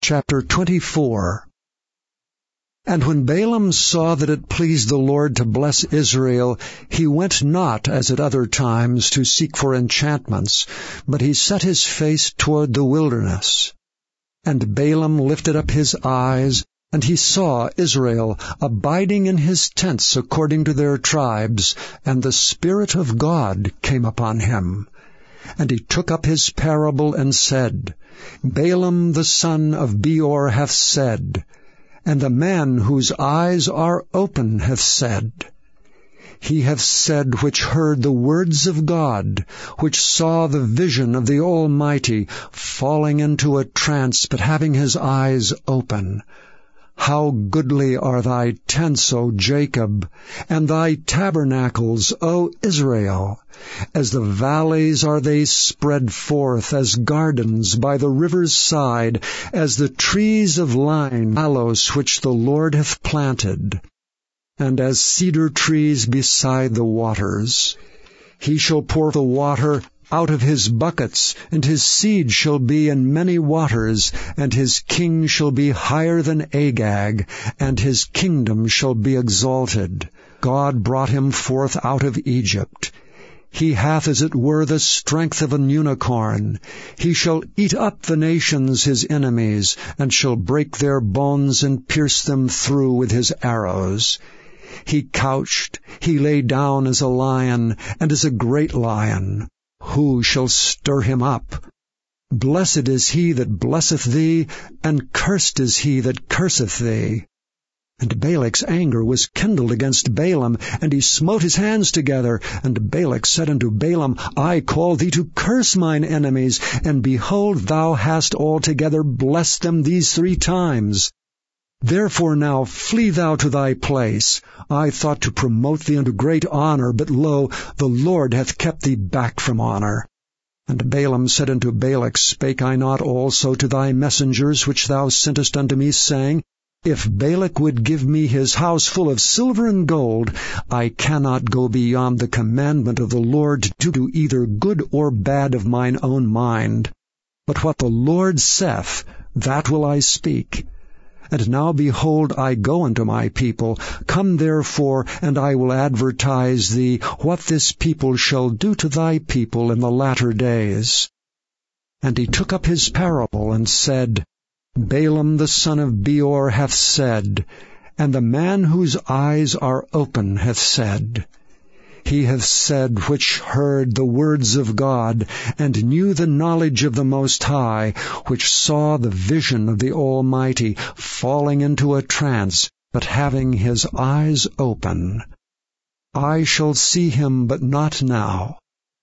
Chapter 24. And when Balaam saw that it pleased the Lord to bless Israel, he went not, as at other times, to seek for enchantments, but he set his face toward the wilderness. And Balaam lifted up his eyes, and he saw Israel abiding in his tents according to their tribes, and the Spirit of God came upon him. And he took up his parable and said, Balaam the son of Beor hath said, and the man whose eyes are open hath said. He hath said which heard the words of God, which saw the vision of the Almighty, falling into a trance, but having his eyes open. How goodly are thy tents, O Jacob, and thy tabernacles, O Israel! As the valleys are they spread forth, as gardens by the river's side, as the trees of line, aloes which the Lord hath planted, and as cedar trees beside the waters. He shall pour the water out of his buckets, and his seed shall be in many waters, and his king shall be higher than Agag, and his kingdom shall be exalted. God brought him forth out of Egypt. He hath as it were the strength of an unicorn. He shall eat up the nations his enemies, and shall break their bones and pierce them through with his arrows. He couched, he lay down as a lion, and as a great lion. Who shall stir him up? Blessed is he that blesseth thee, and cursed is he that curseth thee. And Balak's anger was kindled against Balaam, and he smote his hands together. And Balak said unto Balaam, I call thee to curse mine enemies, and behold, thou hast altogether blessed them these 3 times. Therefore now flee thou to thy place. I thought to promote thee unto great honor, but lo, the Lord hath kept thee back from honor. And Balaam said unto Balak, Spake I not also to thy messengers which thou sentest unto me, saying, If Balak would give me his house full of silver and gold, I cannot go beyond the commandment of the Lord to do either good or bad of mine own mind. But what the Lord saith, that will I speak. And now, behold, I go unto my people. Come therefore, and I will advertise thee what this people shall do to thy people in the latter days. And he took up his parable, and said, Balaam the son of Beor hath said, and the man whose eyes are open hath said. He hath said which heard the words of God, and knew the knowledge of the Most High, which saw the vision of the Almighty, falling into a trance, but having his eyes open. I shall see him, but not now.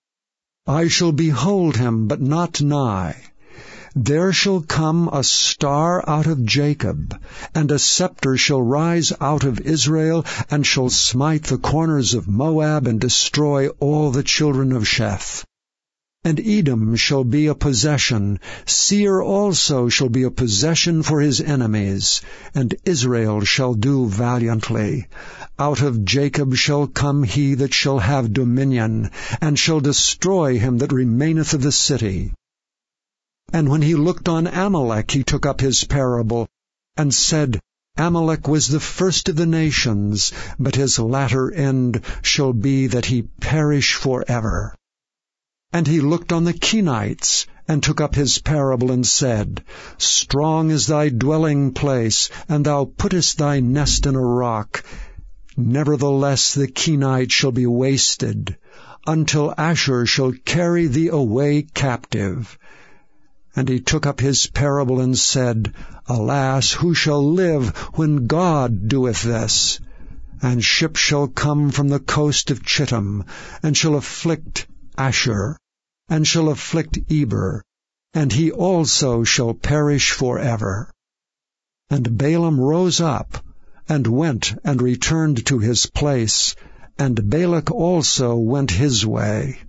I shall behold him, but not nigh. There shall come a star out of Jacob, and a scepter shall rise out of Israel, and shall smite the corners of Moab, and destroy all the children of Sheth. And Edom shall be a possession, Seir also shall be a possession for his enemies, and Israel shall do valiantly. Out of Jacob shall come he that shall have dominion, and shall destroy him that remaineth of the city. And when he looked on Amalek, he took up his parable, and said, Amalek was the first of the nations, but his latter end shall be that he perish forever. And he looked on the Kenites, and took up his parable, and said, Strong is thy dwelling place, and thou puttest thy nest in a rock. Nevertheless the Kenites shall be wasted, until Ashur shall carry thee away captive. And he took up his parable, and said, Alas, who shall live when God doeth this? And ships shall come from the coast of Chittim, and shall afflict Ashur, and shall afflict Eber, and he also shall perish forever. And Balaam rose up, and went and returned to his place, and Balak also went his way.